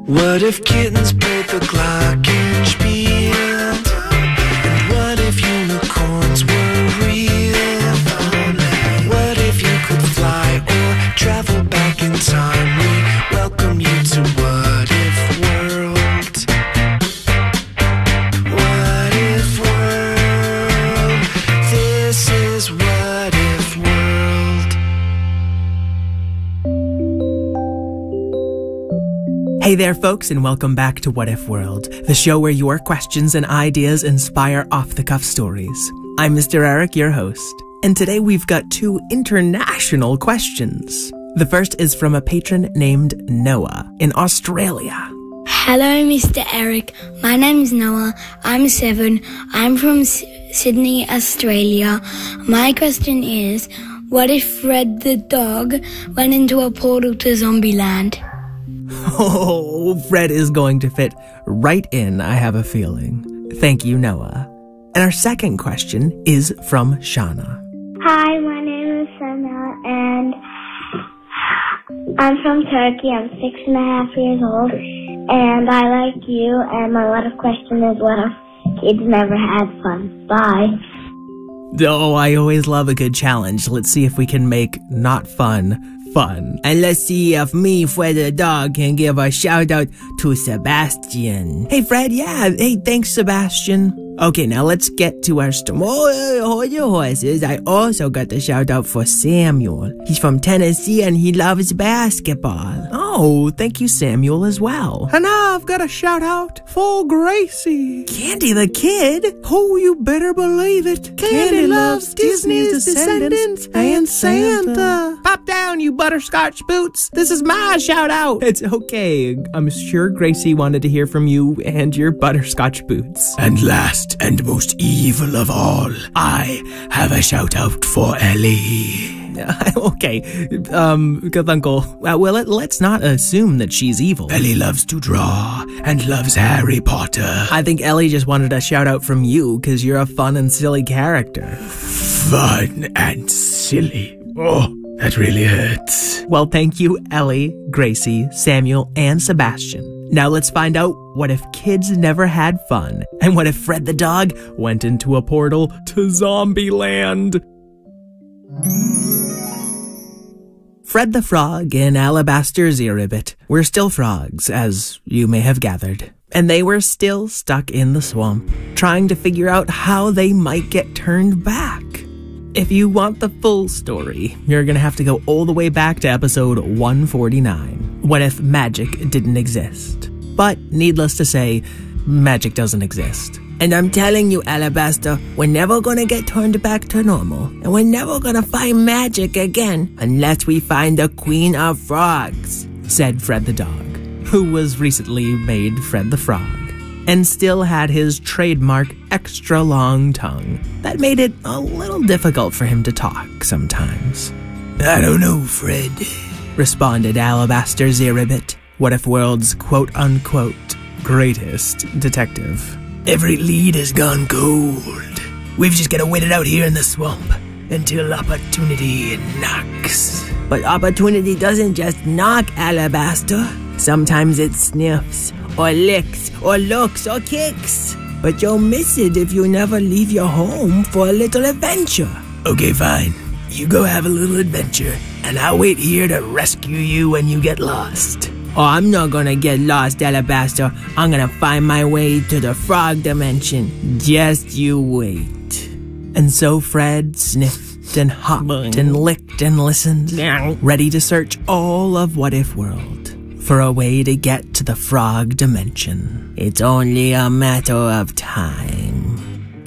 What if kittens played the glockenspiel? And what if unicorns were real? What if you could fly or travel back in time? We welcome you to What If World. What If World? This is What If World. Hey there, folks, and welcome back to What If World, the show where your questions and ideas inspire off-the-cuff stories. I'm Mr. Eric, your host, and today we've got 2 international questions. The first is from a patron named Noah in Australia. Hello, Mr. Eric. My name is Noah. I'm 7. I'm from Sydney, Australia. My question is, what if Fred the dog went into a portal to Zombieland? Oh, Fred is going to fit right in, I have a feeling. Thank you, Noah. And our second question is from Shauna. Hi, my name is Sana, and I'm from Turkey. I'm 6.5 years old, and I like you, and my what if question is, what if kids never had fun? Bye. Oh, I always love a good challenge. Let's see if we can make not fun fun. And let's see if me, Fred the dog, can give a shout out to Sebastian. Hey, Fred, yeah. Hey, thanks, Sebastian. Okay, now let's get to our story. Oh, hold your horses. I also got the shout out for Samuel. He's from Tennessee and he loves basketball. Oh, thank you, Samuel, as well. And now I've got a shout out for Gracie. Candy the kid? Oh, you better believe it. Candy loves Disney's Descendants and Santa. Pop down, you butterscotch boots. This is my shout out. It's okay. I'm sure Gracie wanted to hear from you and your butterscotch boots. And last and most evil of all, I have a shout out for Ellie. Okay, good uncle. Well, let's not assume that she's evil. Ellie loves to draw and loves Harry Potter. I think Ellie just wanted a shout out from you because you're a fun and silly character. Fun and silly. Oh, that really hurts. Well, thank you, Ellie, Gracie, Samuel, and Sebastian. Now let's find out what if kids never had fun, and what if Fred the dog went into a portal to Zombieland. Fred the Frog and Alabaster Zeribit were still frogs, as you may have gathered, and they were still stuck in the swamp, trying to figure out how they might get turned back. If you want the full story, you're gonna have to go all the way back to episode 149, What If Magic Didn't Exist. But needless to say, magic doesn't exist. And I'm telling you, Alabaster, we're never gonna get turned back to normal, and we're never gonna find magic again unless we find the Queen of Frogs, said Fred the dog, who was recently made Fred the Frog, and still had his trademark extra long tongue that made it a little difficult for him to talk sometimes. I don't know, Fred, responded Alabaster Zeribit, What If World's quote-unquote greatest detective. Every lead has gone cold. We've just got to wait it out here in the swamp until opportunity knocks. But opportunity doesn't just knock, Alabaster. Sometimes it sniffs, or licks, or looks, or kicks. But you'll miss it if you never leave your home for a little adventure. Okay, fine. You go have a little adventure, and I'll wait here to rescue you when you get lost. Oh, I'm not gonna get lost, Alabaster. I'm gonna find my way to the frog dimension. Just you wait. And so Fred sniffed and hopped and licked and listened, ready to search all of What If World for a way to get to the frog dimension. It's only a matter of time.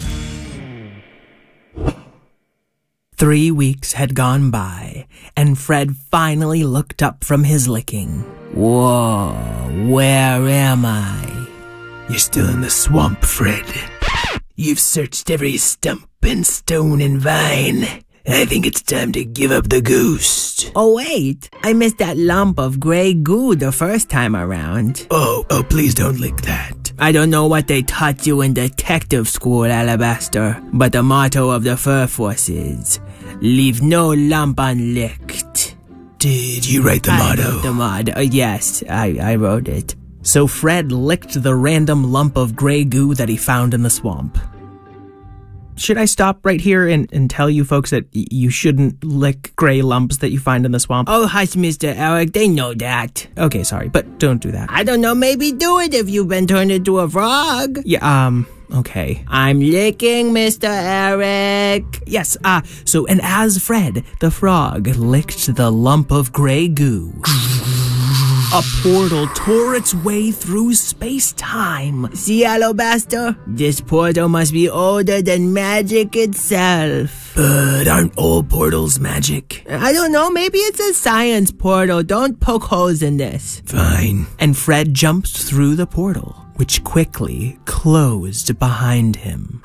3 weeks had gone by, and Fred finally looked up from his licking. Whoa, where am I? You're still in the swamp, Fred. You've searched every stump and stone and vine. I think it's time to give up the ghost. Oh, wait. I missed that lump of gray goo the first time around. Oh, please don't lick that. I don't know what they taught you in detective school, Alabaster, but the motto of the Fur Force is, leave no lump unlicked. Did you write the motto? The motto, yes, I wrote it. So Fred licked the random lump of gray goo that he found in the swamp. Should I stop right here and tell you folks that you shouldn't lick gray lumps that you find in the swamp? Oh, hush, Mr. Eric, they know that. Okay, sorry, but don't do that. I don't know, maybe do it if you've been turned into a frog. Yeah, okay. I'm licking, Mr. Eric. Yes, and as Fred the frog licked the lump of gray goo, a portal tore its way through space-time. See, Alabaster? This portal must be older than magic itself. But aren't all portals magic? I don't know, maybe it's a science portal. Don't poke holes in this. Fine. And Fred jumped through the portal, which quickly closed behind him.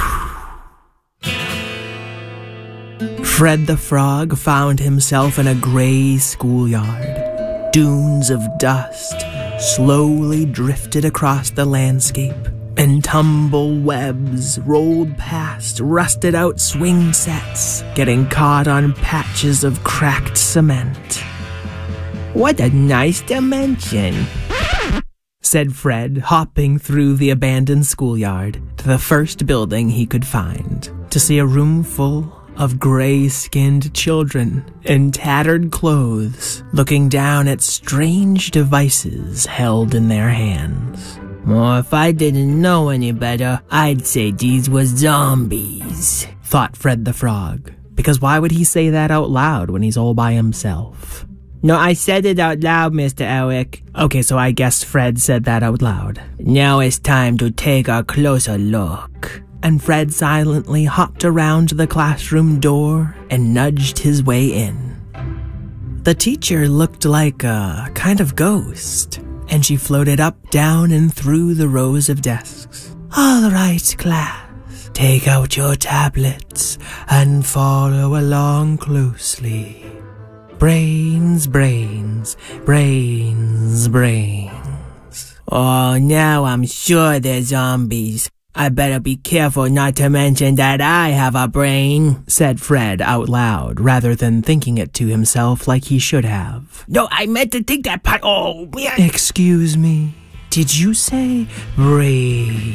Fred the Frog found himself in a gray schoolyard. Dunes of dust slowly drifted across the landscape, and tumble webs rolled past rusted-out swing sets, getting caught on patches of cracked cement. What a nice dimension, said Fred, hopping through the abandoned schoolyard to the first building he could find, to see a room full of gray-skinned children in tattered clothes, looking down at strange devices held in their hands. Well, if I didn't know any better, I'd say these were zombies, thought Fred the Frog, because why would he say that out loud when he's all by himself? No, I said it out loud, Mr. Eric. Okay, so I guess Fred said that out loud. Now it's time to take a closer look. And Fred silently hopped around to the classroom door and nudged his way in. The teacher looked like a kind of ghost, and she floated up, down, and through the rows of desks. All right, class, take out your tablets and follow along closely. Brains, brains, brains, brains. Oh, now I'm sure they're zombies. I better be careful not to mention that I have a brain, said Fred out loud, rather than thinking it to himself like he should have. No, I meant to think that part. Oh, man. Excuse me, did you say brains?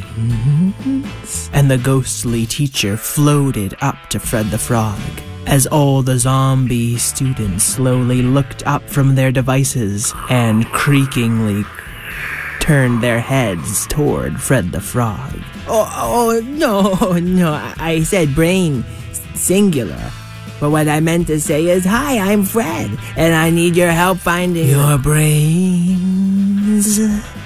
And the ghostly teacher floated up to Fred the Frog, as all the zombie students slowly looked up from their devices and creakingly turned their heads toward Fred the Frog. Oh, no, I said brain, singular. But what I meant to say is, hi, I'm Fred, and I need your help finding... Your brains?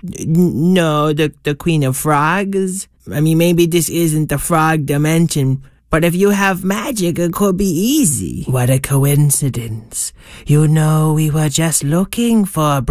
No, the Queen of Frogs. I mean, maybe this isn't the frog dimension, but if you have magic, it could be easy. What a coincidence. You know, we were just looking for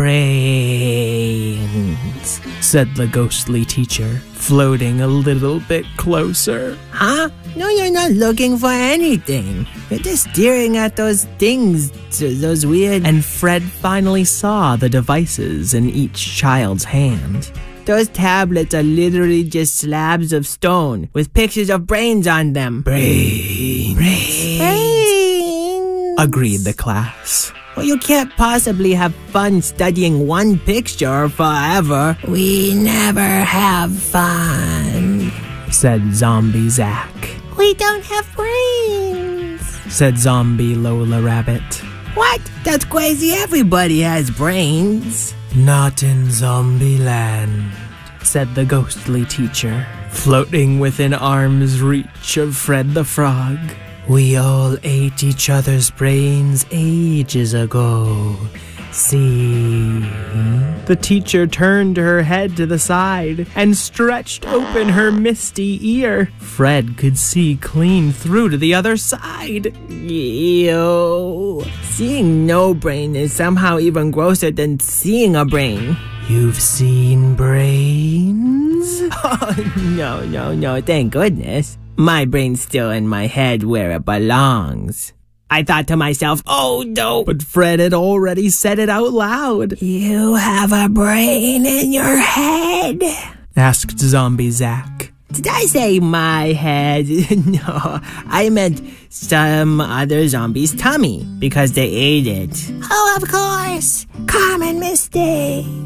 brains, said the ghostly teacher, floating a little bit closer. Huh? No, you're not looking for anything. You're just staring at those things, those weird... And Fred finally saw the devices in each child's hand. Those tablets are literally just slabs of stone with pictures of brains on them. Brains. Agreed the class. Well, you can't possibly have fun studying one picture forever. We never have fun, said Zombie Zach. We don't have brains, said Zombie Lola Rabbit. What? That's crazy. Everybody has brains. Not in Zombie Land, said the ghostly teacher, floating within arm's reach of Fred the Frog. We all ate each other's brains ages ago. See? The teacher turned her head to the side and stretched open her misty ear. Fred could see clean through to the other side. Ew. Seeing no brain is somehow even grosser than seeing a brain. You've seen brains? Oh, no, thank goodness. My brain's still in my head where it belongs. I thought to myself, oh no. But Fred had already said it out loud. You have a brain in your head? Asked Zombie Zach. Did I say my head? No, I meant some other zombie's tummy because they ate it. Oh, of course. Common mistake,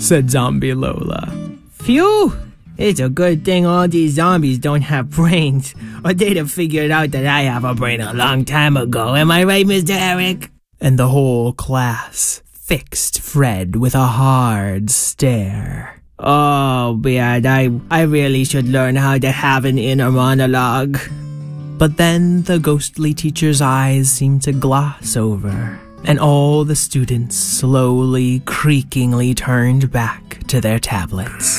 said Zombie Lola. Phew! It's a good thing all these zombies don't have brains, or they'd have figured out that I have a brain a long time ago. Am I right, Mr. Eric? And the whole class fixed Fred with a hard stare. Oh, Beard, I really should learn how to have an inner monologue. But then the ghostly teacher's eyes seemed to gloss over, and all the students slowly, creakingly turned back to their tablets.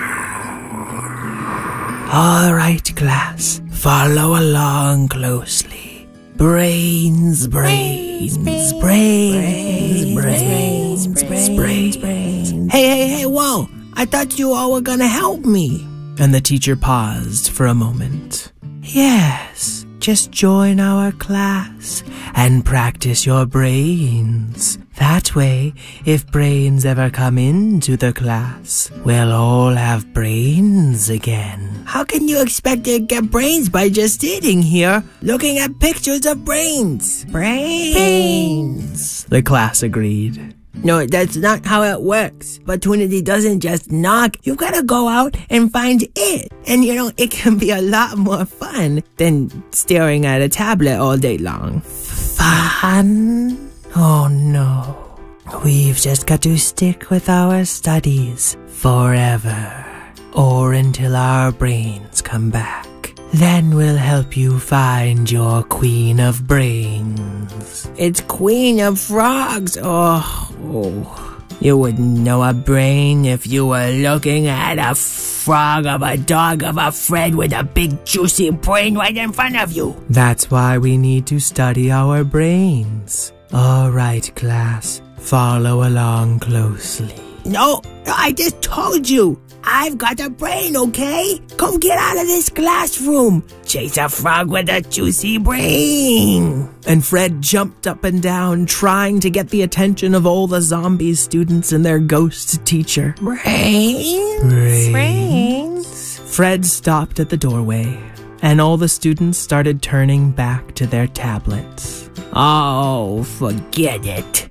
All right, class, follow along closely. Brains, brains, brains, brains, brains, brains. Hey, whoa! I thought you all were gonna help me. And the teacher paused for a moment. Yes, just join our class and practice your brains. That way, if brains ever come into the class, we'll all have brains again. How can you expect to get brains by just sitting here looking at pictures of brains? Brains. The class agreed. No, that's not how it works. Opportunity doesn't just knock. You've got to go out and find it. And it can be a lot more fun than staring at a tablet all day long. Fun? Oh no. We've just got to stick with our studies forever. Or until our brains come back. Then we'll help you find your Queen of Brains. It's Queen of Frogs. Oh. You wouldn't know a brain if you were looking at a frog of a dog of a Fred with a big juicy brain right in front of you. That's why we need to study our brains. All right, class. Follow along closely. No, I just told you. I've got a brain, okay? Come get out of this classroom. Chase a frog with a juicy brain. And Fred jumped up and down, trying to get the attention of all the zombie students and their ghost teacher. Brains. Fred stopped at the doorway, and all the students started turning back to their tablets. Oh, forget it.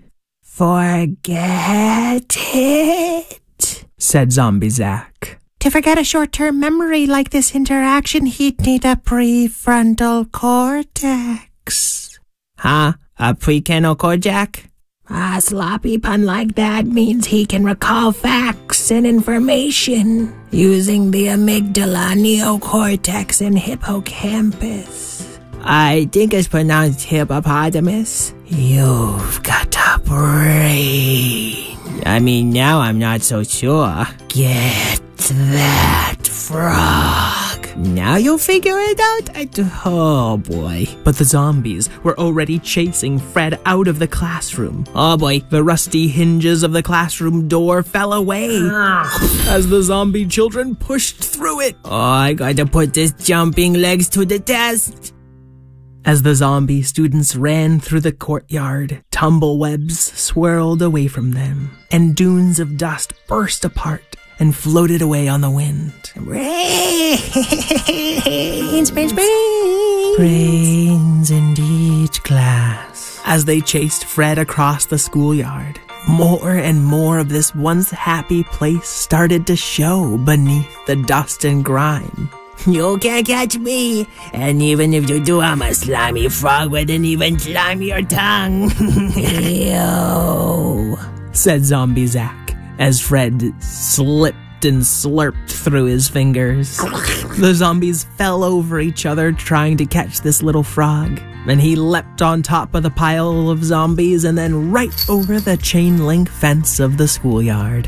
Forget it, said Zombie Zach. To forget a short-term memory like this interaction, he'd need a prefrontal cortex. Huh? A precanal cortex? A sloppy pun like that means he can recall facts and information using the amygdala, neocortex, and hippocampus. I think it's pronounced hippopotamus. You've got a brain. I mean, now I'm not so sure. Get that frog. Now you'll figure it out? Oh boy. But the zombies were already chasing Fred out of the classroom. Oh boy, the rusty hinges of the classroom door fell away as the zombie children pushed through it. Oh, I gotta put this jumping legs to the test. As the zombie students ran through the courtyard, tumblewebs swirled away from them, and dunes of dust burst apart and floated away on the wind. Brains, brains, brains. Brains indeed, class. As they chased Fred across the schoolyard, more and more of this once happy place started to show beneath the dust and grime. You can't catch me, and even if you do, I'm a slimy frog with an even slimier tongue. Ew, said Zombie Zach, as Fred slipped and slurped through his fingers. The zombies fell over each other trying to catch this little frog, and he leapt on top of the pile of zombies and then right over the chain link fence of the schoolyard.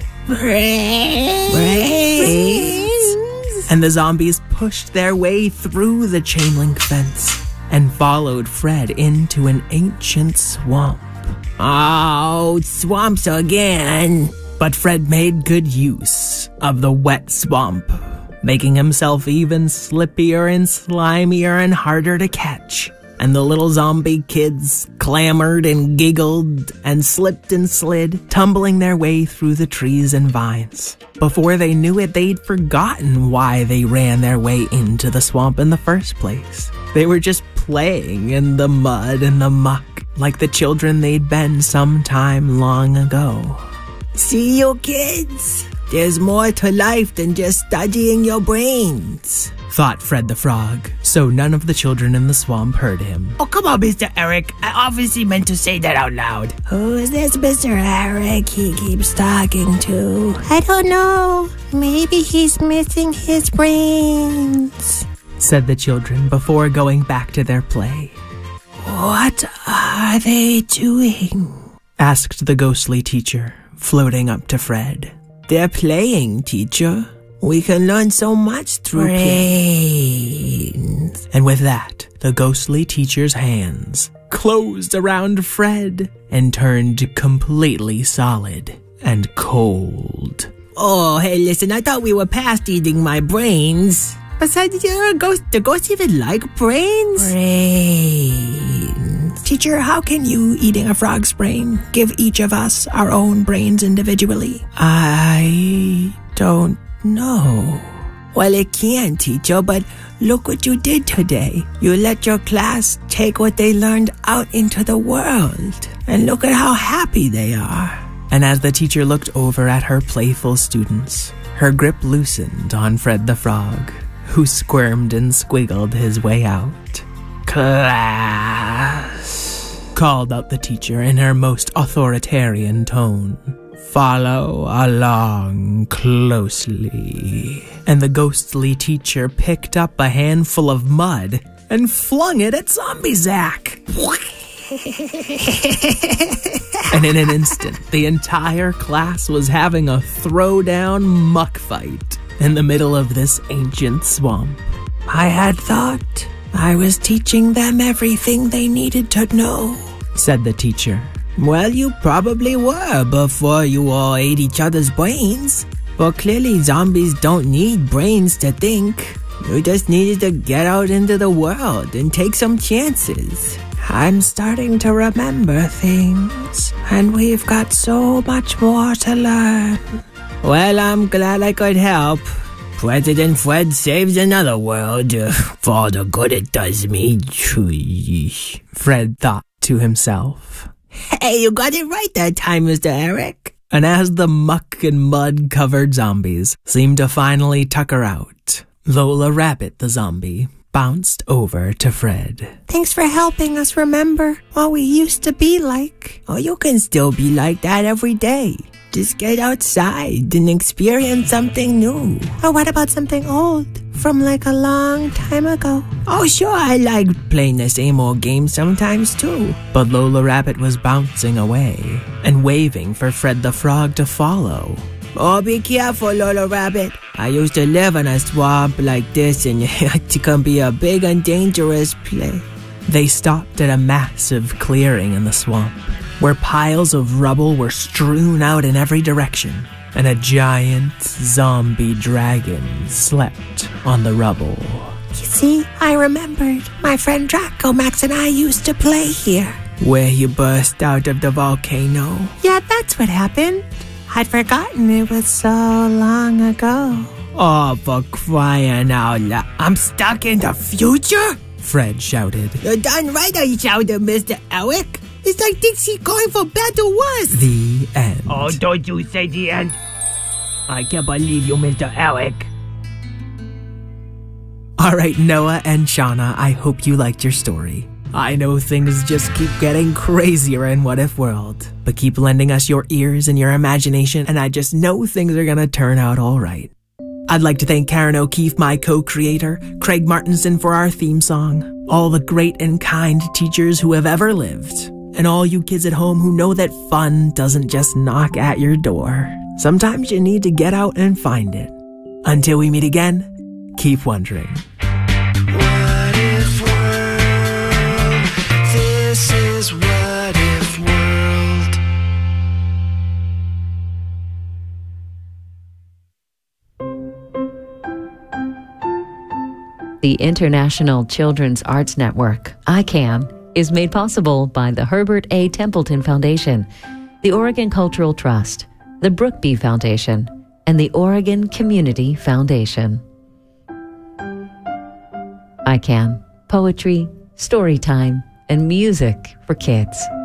Brains. And the zombies pushed their way through the chain link fence and followed Fred into an ancient swamp. Oh, swamps again. But Fred made good use of the wet swamp, making himself even slippier and slimier and harder to catch. And the little zombie kids clamored and giggled and slipped and slid, tumbling their way through the trees and vines. Before they knew it, they'd forgotten why they ran their way into the swamp in the first place. They were just playing in the mud and the muck like the children they'd been some time long ago. See you, kids? There's more to life than just studying your brains, thought Fred the Frog, so none of the children in the swamp heard him. Oh, come on, Mr. Eric. I obviously meant to say that out loud. Who is this Mr. Eric he keeps talking to? I don't know. Maybe he's missing his brains, said the children before going back to their play. What are they doing? Asked the ghostly teacher, floating up to Fred. They're playing, teacher. We can learn so much through brains. And with that, the ghostly teacher's hands closed around Fred and turned completely solid and cold. Oh, hey, listen, I thought we were past eating my brains. Besides, you're a ghost. Do ghosts even like brains? Brains. Teacher, how can you, eating a frog's brain, give each of us our own brains individually? I don't know. Well, it can, teacher, but look what you did today. You let your class take what they learned out into the world. And look at how happy they are. And as the teacher looked over at her playful students, her grip loosened on Fred the Frog, who squirmed and squiggled his way out. Class, called out the teacher in her most authoritarian tone. Follow along closely. And the ghostly teacher picked up a handful of mud and flung it at Zombie Zach. And in an instant, the entire class was having a throwdown muck fight in the middle of this ancient swamp. I had thought I was teaching them everything they needed to know, said the teacher. Well, you probably were before you all ate each other's brains. But clearly zombies don't need brains to think. You just needed to get out into the world and take some chances. I'm starting to remember things, and we've got so much more to learn. Well, I'm glad I could help. President Fred saves another world for all the good it does me. Fred thought to himself. Hey, you got it right that time, Mr. Eric. And as the muck and mud-covered zombies seemed to finally tucker out, Lola Rabbit the zombie bounced over to Fred. Thanks for helping us remember what we used to be like. Oh, you can still be like that every day. Just get outside and experience something new. Or what about something old from like a long time ago? Oh, sure, I like playing the same old game sometimes too. But Lola Rabbit was bouncing away and waving for Fred the Frog to follow. Oh, be careful, Lola Rabbit. I used to live in a swamp like this, and it can be a big and dangerous place. They stopped at a massive clearing in the swamp, where piles of rubble were strewn out in every direction, and a giant zombie dragon slept on the rubble. You see, I remembered. My friend Draco Max and I used to play here. Where you burst out of the volcano. Yeah, that's what happened. I'd forgotten it was so long ago. Oh, for crying out loud. I'm stuck in the future? Fred shouted. You're done right, I shouted, Mr. Eric. It's like things keep going from bad to worse. The end. Oh, don't you say the end. I can't believe you, Mr. Eric. All right, Noah and Shauna, I hope you liked your story. I know things just keep getting crazier in What If World, but keep lending us your ears and your imagination, and I just know things are gonna turn out all right. I'd like to thank Karen O'Keefe, my co-creator, Craig Martinson for our theme song, all the great and kind teachers who have ever lived, and all you kids at home who know that fun doesn't just knock at your door. Sometimes you need to get out and find it. Until we meet again, keep wondering. What if world? This is What If World. The International Children's Arts Network, ICAN, is made possible by the Herbert A. Templeton Foundation, the Oregon Cultural Trust, the Brookby Foundation, and the Oregon Community Foundation. ICAN, poetry, story time, and music for kids.